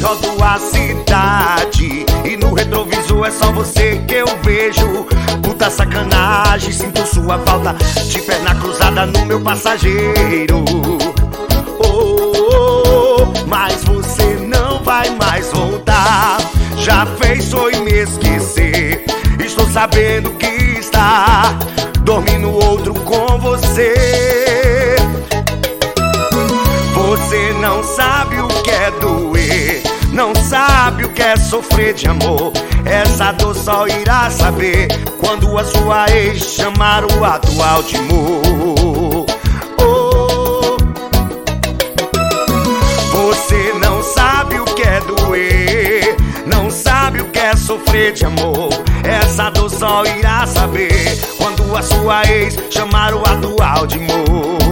rodo a cidade e no retrovisor é só você que eu vejo. Puta sacanagem, sinto sua falta de perna cruzada no meu passageiro. Mas você não vai mais voltar. Já fez foi me esquecer. Estou sabendo que está dormindo outro com você. Você não sabe o que é doer, não sabe o que é sofrer de amor. Essa dor só irá saber quando a sua ex chamar o atual de amor. Você não sabe o que é doer, não sabe o que é sofrer de amor. Essa dor só irá saber quando a sua ex chamar o atual de amor.